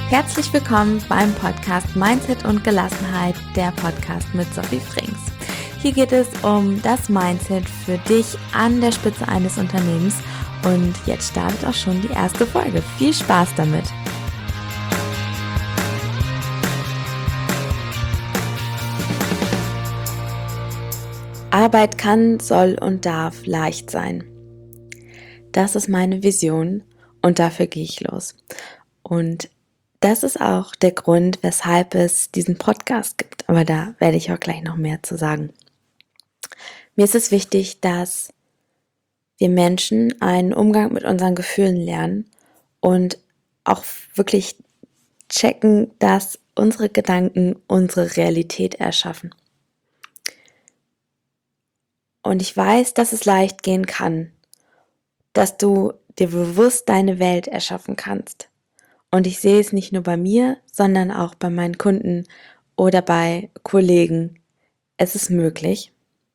Herzlich willkommen beim Podcast Mindset und Gelassenheit, der Podcast mit Sophie Frings. Hier geht es um das Mindset für dich an der Spitze eines Unternehmens und jetzt startet auch schon die erste Folge. Viel Spaß damit! Arbeit kann, soll und darf leicht sein. Das ist meine Vision und dafür gehe ich los. Und das ist auch der Grund, weshalb es diesen Podcast gibt, aber da werde ich auch gleich noch mehr zu sagen. Mir ist es wichtig, dass wir Menschen einen Umgang mit unseren Gefühlen lernen und auch wirklich checken, dass unsere Gedanken unsere Realität erschaffen. Und ich weiß, dass es leicht gehen kann, dass du dir bewusst deine Welt erschaffen kannst. Und ich sehe es nicht nur bei mir, sondern auch bei meinen Kunden oder bei Kollegen. Es ist möglich.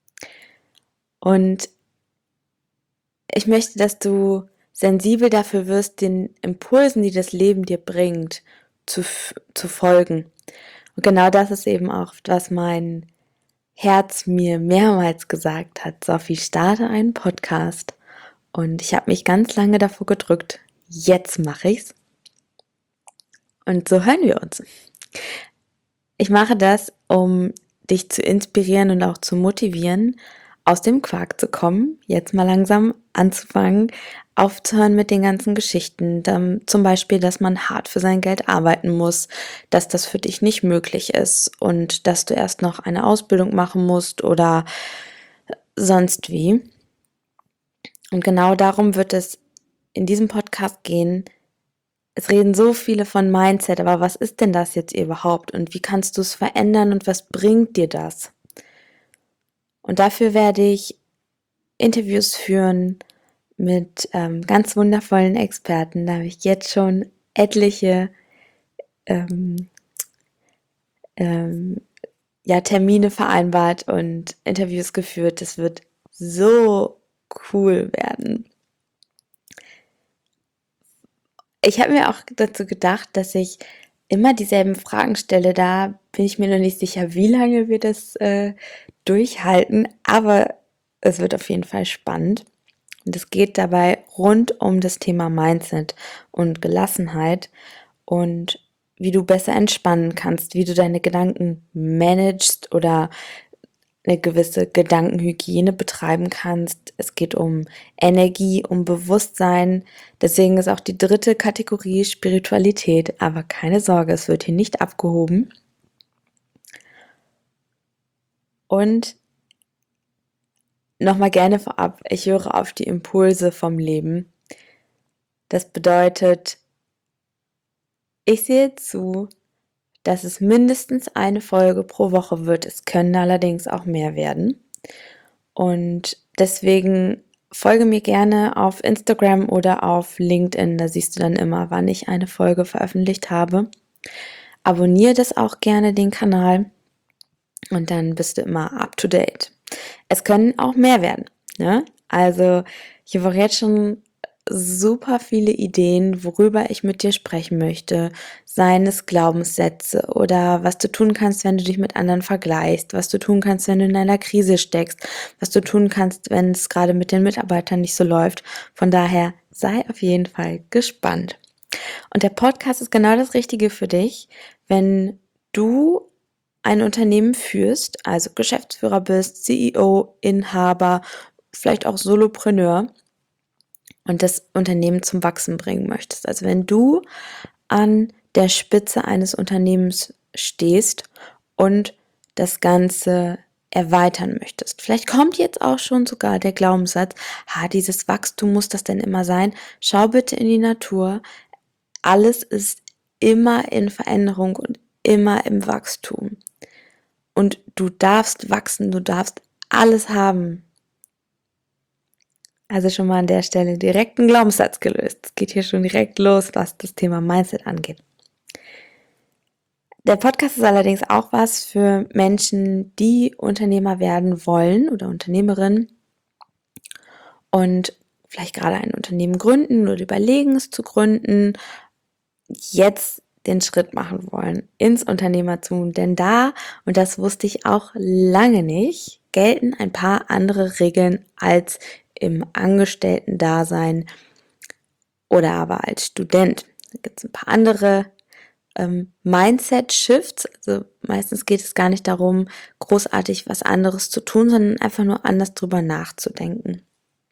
Und ich möchte, dass du sensibel dafür wirst, den Impulsen, die das Leben dir bringt, zu folgen. Und genau das ist eben auch, was mein Herz mir mehrmals gesagt hat. Sophie, starte einen Podcast. Und ich habe mich ganz lange davor gedrückt. Jetzt mache ich's. Und so hören wir uns. Ich mache das, um dich zu inspirieren und auch zu motivieren, aus dem Quark zu kommen, jetzt mal langsam anzufangen, aufzuhören mit den ganzen Geschichten, zum Beispiel, dass man hart für sein Geld arbeiten muss, dass das für dich nicht möglich ist und dass du erst noch eine Ausbildung machen musst oder sonst wie. Und genau darum wird es in diesem Podcast gehen. Es reden so viele von Mindset, aber was ist denn das jetzt überhaupt und wie kannst du es verändern und was bringt dir das? Und dafür werde ich Interviews führen mit ganz wundervollen Experten. Da habe ich jetzt schon etliche Termine vereinbart und Interviews geführt. Das wird so cool werden. Ich habe mir auch dazu gedacht, dass ich immer dieselben Fragen stelle. Da bin ich mir noch nicht sicher, wie lange wir das durchhalten, aber es wird auf jeden Fall spannend. Und es geht dabei rund um das Thema Mindset und Gelassenheit und wie du besser entspannen kannst, wie du deine Gedanken managst oder eine gewisse Gedankenhygiene betreiben kannst. Es geht um Energie, um Bewusstsein. Deswegen ist auch die dritte Kategorie Spiritualität. Aber keine Sorge, es wird hier nicht abgehoben. Und nochmal gerne vorab, ich höre auf die Impulse vom Leben. Das bedeutet, ich sehe zu, dass es mindestens eine Folge pro Woche wird. Es können allerdings auch mehr werden. Und deswegen folge mir gerne auf Instagram oder auf LinkedIn. Da siehst du dann immer, wann ich eine Folge veröffentlicht habe. Abonniere das auch gerne, den Kanal. Und dann bist du immer up to date. Es können auch mehr werden. Ne? Also ich habe auch jetzt schon super viele Ideen, worüber ich mit dir sprechen möchte, seien es Glaubenssätze oder was du tun kannst, wenn du dich mit anderen vergleichst, was du tun kannst, wenn du in einer Krise steckst, was du tun kannst, wenn es gerade mit den Mitarbeitern nicht so läuft. Von daher sei auf jeden Fall gespannt. Und der Podcast ist genau das Richtige für dich, wenn du ein Unternehmen führst, also Geschäftsführer bist, CEO, Inhaber, vielleicht auch Solopreneur und das Unternehmen zum Wachsen bringen möchtest. Also wenn du an der Spitze eines Unternehmens stehst und das Ganze erweitern möchtest. Vielleicht kommt jetzt auch schon sogar der Glaubenssatz, dieses Wachstum muss das denn immer sein? Schau bitte in die Natur. Alles ist immer in Veränderung und immer im Wachstum. Und du darfst wachsen, du darfst alles haben. Also schon mal an der Stelle direkt einen Glaubenssatz gelöst. Es geht hier schon direkt los, was das Thema Mindset angeht. Der Podcast ist allerdings auch was für Menschen, die Unternehmer werden wollen oder Unternehmerinnen und vielleicht gerade ein Unternehmen gründen oder überlegen, es zu gründen, jetzt den Schritt machen wollen ins Unternehmertum, denn da, und das wusste ich auch lange nicht, gelten ein paar andere Regeln als im Angestellten-Dasein oder aber als Student. Da gibt es ein paar andere Mindset-Shifts. Also meistens geht es gar nicht darum, großartig was anderes zu tun, sondern einfach nur anders drüber nachzudenken.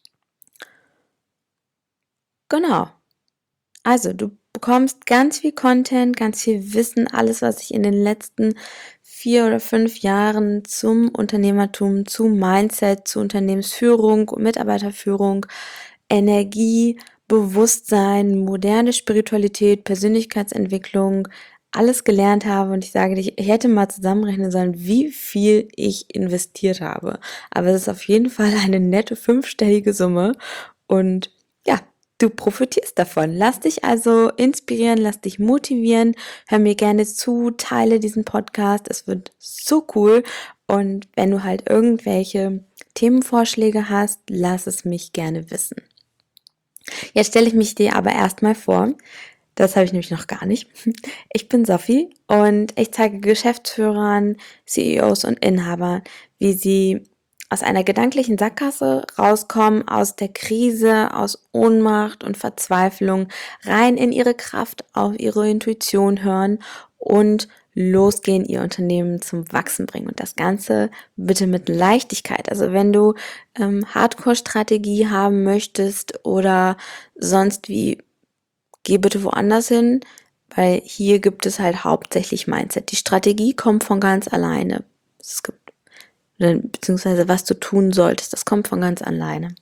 Genau. Also du bekommst ganz viel Content, ganz viel Wissen, alles, was ich in den letzten 4 oder 5 Jahren zum Unternehmertum, zu Mindset, zu Unternehmensführung, Mitarbeiterführung, Energie, Bewusstsein, moderne Spiritualität, Persönlichkeitsentwicklung, alles gelernt habe. Und ich sage dir, ich hätte mal zusammenrechnen sollen, wie viel ich investiert habe. Aber es ist auf jeden Fall eine nette 5-stellige Summe. Und ja, du profitierst davon. Lass dich also inspirieren, lass dich motivieren. Hör mir gerne zu, teile diesen Podcast. Es wird so cool. Und wenn du halt irgendwelche Themenvorschläge hast, lass es mich gerne wissen. Jetzt stelle ich mich dir aber erstmal vor. Das habe ich nämlich noch gar nicht. Ich bin Sophie und ich zeige Geschäftsführern, CEOs und Inhabern, wie sie aus einer gedanklichen Sackgasse rauskommen, aus der Krise, aus Ohnmacht und Verzweiflung, rein in ihre Kraft, auf ihre Intuition hören und losgehen, ihr Unternehmen zum Wachsen bringen. Und das Ganze bitte mit Leichtigkeit. Also wenn du Hardcore-Strategie haben möchtest oder sonst wie, geh bitte woanders hin, weil hier gibt es halt hauptsächlich Mindset. Die Strategie kommt von ganz alleine. Es gibt, beziehungsweise was du tun solltest, das kommt von ganz alleine.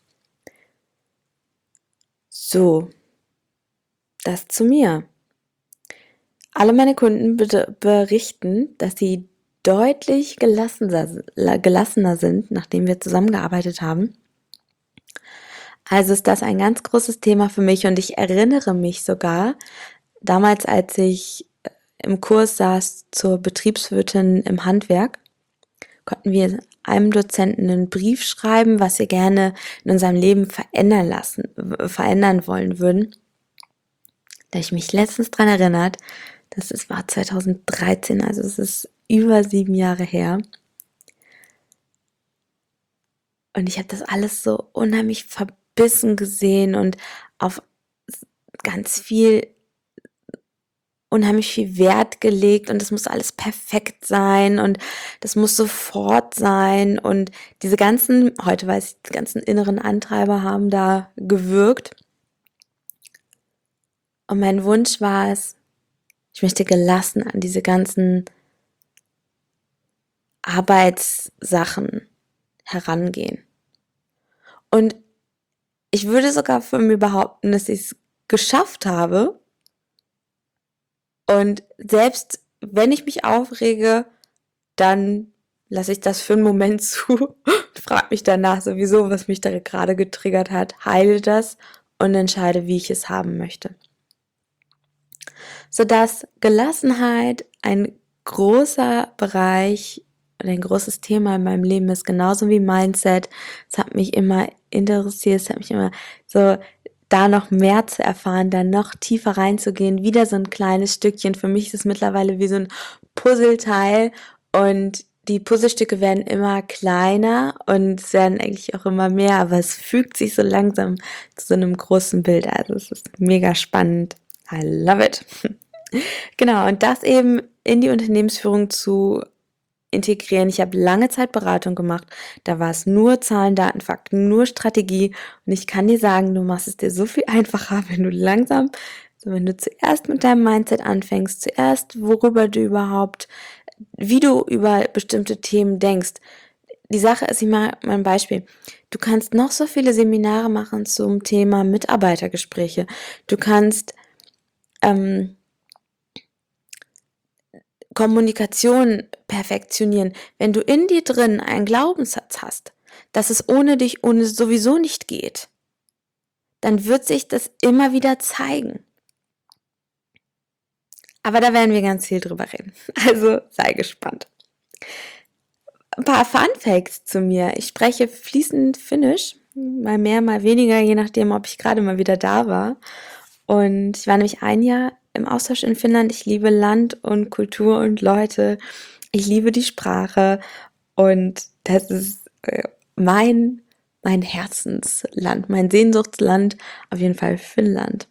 So, das zu mir. Alle meine Kunden berichten, dass sie deutlich gelassener sind, nachdem wir zusammengearbeitet haben. Also ist das ein ganz großes Thema für mich und ich erinnere mich sogar, damals, als ich im Kurs saß zur Betriebswirtin im Handwerk, konnten wir einem Dozenten einen Brief schreiben, was wir gerne in unserem Leben verändern wollen würden. Da ich mich letztens dran erinnert, es war 2013, also es ist über 7 Jahre her. Und ich habe das alles so unheimlich verbissen gesehen und auf ganz viel, unheimlich viel Wert gelegt und das muss alles perfekt sein und das muss sofort sein und diese ganzen, heute weiß ich, die ganzen inneren Antreiber haben da gewirkt. Und mein Wunsch war es, ich möchte gelassen an diese ganzen Arbeitssachen herangehen. Und ich würde sogar von mir behaupten, dass ich es geschafft habe. Und selbst wenn ich mich aufrege, dann lasse ich das für einen Moment zu und frage mich danach sowieso, was mich da gerade getriggert hat, heile das und entscheide, wie ich es haben möchte. Sodass Gelassenheit ein großer Bereich oder ein großes Thema in meinem Leben ist, genauso wie Mindset. Es hat mich immer interessiert, es hat mich immer so, da noch mehr zu erfahren, da noch tiefer reinzugehen, wieder so ein kleines Stückchen. Für mich ist es mittlerweile wie so ein Puzzleteil und die Puzzlestücke werden immer kleiner und es werden eigentlich auch immer mehr, aber es fügt sich so langsam zu so einem großen Bild. Also es ist mega spannend. I love it. Genau, und das eben in die Unternehmensführung zu integrieren. Ich habe lange Zeit Beratung gemacht. Da war es nur Zahlen, Daten, Fakten, nur Strategie. Und ich kann dir sagen, du machst es dir so viel einfacher, wenn du langsam, so wenn du zuerst mit deinem Mindset anfängst, zuerst worüber du überhaupt, wie du über bestimmte Themen denkst. Die Sache ist, ich mache mal ein Beispiel. Du kannst noch so viele Seminare machen zum Thema Mitarbeitergespräche. Du kannst Kommunikation perfektionieren. Wenn du in dir drin einen Glaubenssatz hast, dass es ohne dich ohne sowieso nicht geht, dann wird sich das immer wieder zeigen. Aber da werden wir ganz viel drüber reden. Also sei gespannt. Ein paar Fun Facts zu mir. Ich spreche fließend Finnisch, mal mehr, mal weniger, je nachdem, ob ich gerade mal wieder da war. Und ich war nämlich ein Jahr im Austausch in Finnland. Ich liebe Land und Kultur und Leute. Ich liebe die Sprache und das ist mein Herzensland, mein Sehnsuchtsland, auf jeden Fall Finnland.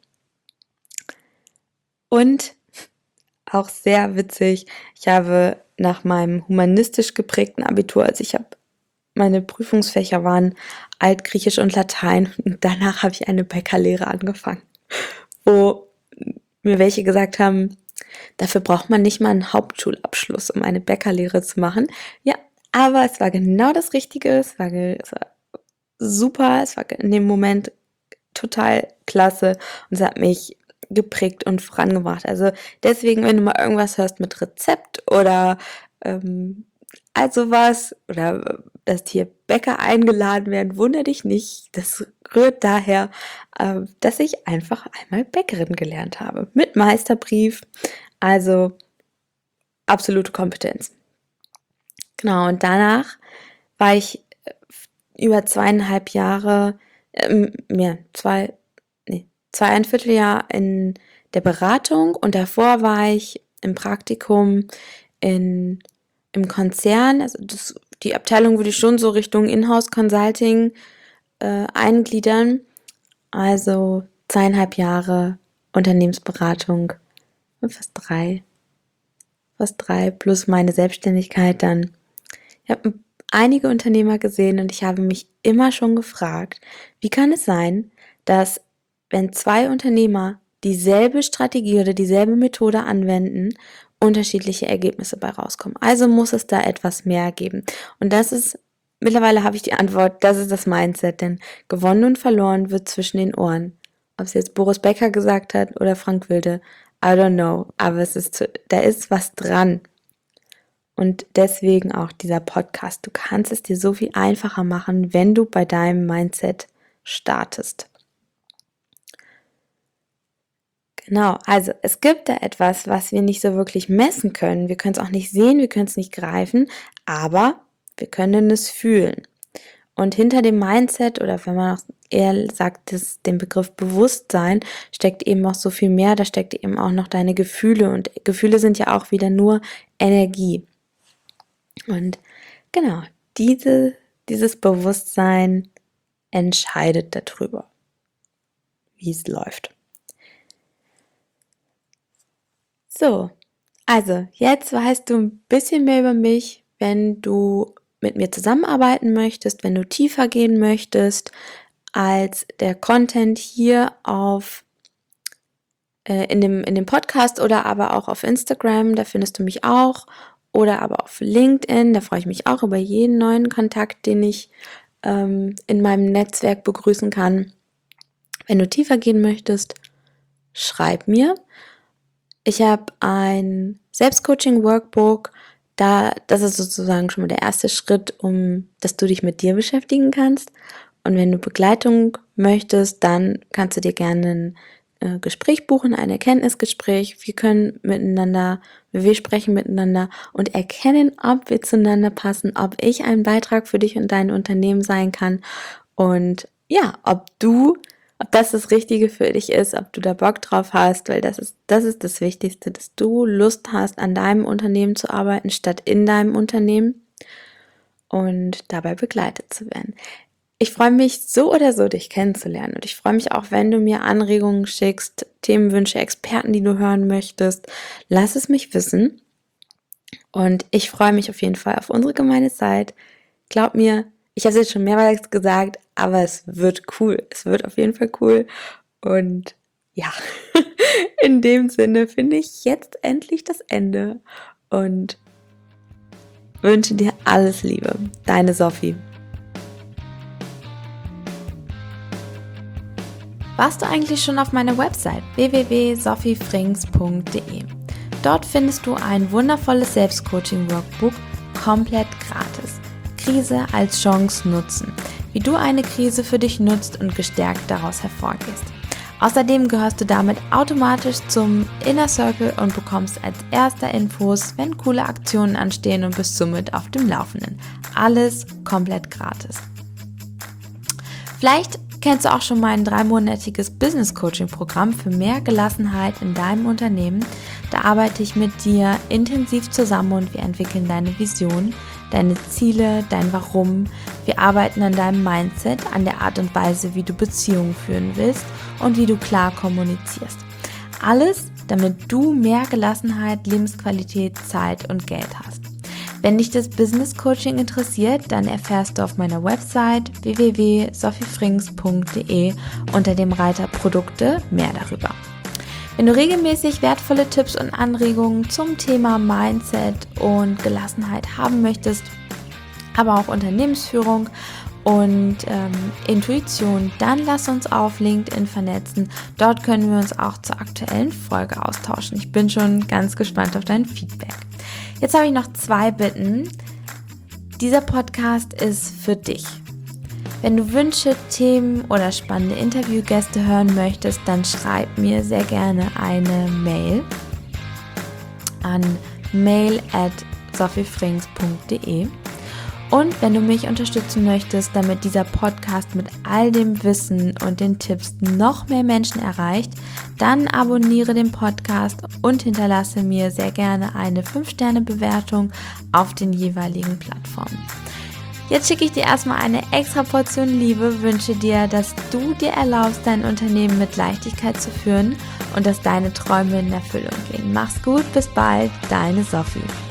Und auch sehr witzig, ich habe nach meinem humanistisch geprägten Abitur, also meine Prüfungsfächer waren Altgriechisch und Latein und danach habe ich eine Bäckerlehre angefangen, wo mir welche gesagt haben, dafür braucht man nicht mal einen Hauptschulabschluss, um eine Bäckerlehre zu machen. Ja, aber es war genau das Richtige, es war super, es war in dem Moment total klasse und es hat mich geprägt und vorangebracht. Also deswegen, wenn du mal irgendwas hörst mit Rezept oder also was oder dass hier Bäcker eingeladen werden, wundere dich nicht. Das rührt daher, dass ich einfach einmal Bäckerin gelernt habe. Mit Meisterbrief, also absolute Kompetenz. Genau, und danach war ich über 2,5 Jahre, zweieinviertel Jahr in der Beratung und davor war ich im Praktikum im Konzern, also die Abteilung würde ich schon so Richtung Inhouse Consulting eingliedern, also 2,5 Jahre Unternehmensberatung, fast drei plus meine Selbstständigkeit dann. Ich habe einige Unternehmer gesehen und ich habe mich immer schon gefragt, wie kann es sein, dass wenn 2 Unternehmer dieselbe Strategie oder dieselbe Methode anwenden, unterschiedliche Ergebnisse bei rauskommen. Also muss es da etwas mehr geben. Und mittlerweile habe ich die Antwort, das ist das Mindset, denn gewonnen und verloren wird zwischen den Ohren. Ob es jetzt Boris Becker gesagt hat oder Frank Wilde, I don't know, aber da ist was dran. Und deswegen auch dieser Podcast. Du kannst es dir so viel einfacher machen, wenn du bei deinem Mindset startest. Genau, also es gibt da etwas, was wir nicht so wirklich messen können. Wir können es auch nicht sehen, wir können es nicht greifen, aber wir können es fühlen. Und hinter dem Mindset oder wenn man auch eher sagt, den Begriff Bewusstsein, steckt eben auch so viel mehr, da steckt eben auch noch deine Gefühle und Gefühle sind ja auch wieder nur Energie. Und genau, dieses Bewusstsein entscheidet darüber, wie es läuft. So, also jetzt weißt du ein bisschen mehr über mich, wenn du mit mir zusammenarbeiten möchtest, wenn du tiefer gehen möchtest, als der Content hier in dem Podcast oder aber auch auf Instagram, da findest du mich auch, oder aber auf LinkedIn, da freue ich mich auch über jeden neuen Kontakt, den ich in meinem Netzwerk begrüßen kann. Wenn du tiefer gehen möchtest, schreib mir. Ich habe ein Selbstcoaching-Workbook, das ist sozusagen schon mal der erste Schritt, dass du dich mit dir beschäftigen kannst. Und wenn du Begleitung möchtest, dann kannst du dir gerne ein Gespräch buchen, ein Erkenntnisgespräch. Wir sprechen miteinander und erkennen, ob wir zueinander passen, ob ich ein Beitrag für dich und dein Unternehmen sein kann und ja, ob das Richtige für dich ist, ob du da Bock drauf hast, weil das ist das Wichtigste, dass du Lust hast, an deinem Unternehmen zu arbeiten, statt in deinem Unternehmen und dabei begleitet zu werden. Ich freue mich so oder so, dich kennenzulernen und ich freue mich auch, wenn du mir Anregungen schickst, Themenwünsche, Experten, die du hören möchtest. Lass es mich wissen und ich freue mich auf jeden Fall auf unsere gemeine Zeit. Glaub mir, ich habe es jetzt schon mehrmals gesagt, aber es wird cool. Es wird auf jeden Fall cool. Und ja, in dem Sinne finde ich jetzt endlich das Ende und wünsche dir alles Liebe. Deine Sophie. Warst du eigentlich schon auf meiner Website www.sophiefrings.de? Dort findest du ein wundervolles Selbstcoaching-Workbook komplett gratis. Krise als Chance nutzen, wie du eine Krise für dich nutzt und gestärkt daraus hervorgehst. Außerdem gehörst du damit automatisch zum Inner Circle und bekommst als erster Infos, wenn coole Aktionen anstehen und bist somit auf dem Laufenden. Alles komplett gratis. Vielleicht kennst du auch schon mein 3-monatiges Business Coaching Programm für mehr Gelassenheit in deinem Unternehmen. Da arbeite ich mit dir intensiv zusammen und wir entwickeln deine Vision, deine Ziele, dein Warum. Wir arbeiten an deinem Mindset, an der Art und Weise, wie du Beziehungen führen willst und wie du klar kommunizierst. Alles, damit du mehr Gelassenheit, Lebensqualität, Zeit und Geld hast. Wenn dich das Business Coaching interessiert, dann erfährst du auf meiner Website www.sophiefrings.de unter dem Reiter Produkte mehr darüber. Wenn du regelmäßig wertvolle Tipps und Anregungen zum Thema Mindset und Gelassenheit haben möchtest, aber auch Unternehmensführung und Intuition, dann lass uns auf LinkedIn vernetzen. Dort können wir uns auch zur aktuellen Folge austauschen. Ich bin schon ganz gespannt auf dein Feedback. Jetzt habe ich noch 2 Bitten. Dieser Podcast ist für dich. Wenn du Wünsche, Themen oder spannende Interviewgäste hören möchtest, dann schreib mir sehr gerne eine Mail an mail@sophiefrings.de. Und wenn du mich unterstützen möchtest, damit dieser Podcast mit all dem Wissen und den Tipps noch mehr Menschen erreicht, dann abonniere den Podcast und hinterlasse mir sehr gerne eine 5-Sterne-Bewertung auf den jeweiligen Plattformen. Jetzt schicke ich dir erstmal eine extra Portion Liebe, wünsche dir, dass du dir erlaubst, dein Unternehmen mit Leichtigkeit zu führen und dass deine Träume in Erfüllung gehen. Mach's gut, bis bald, deine Sophie.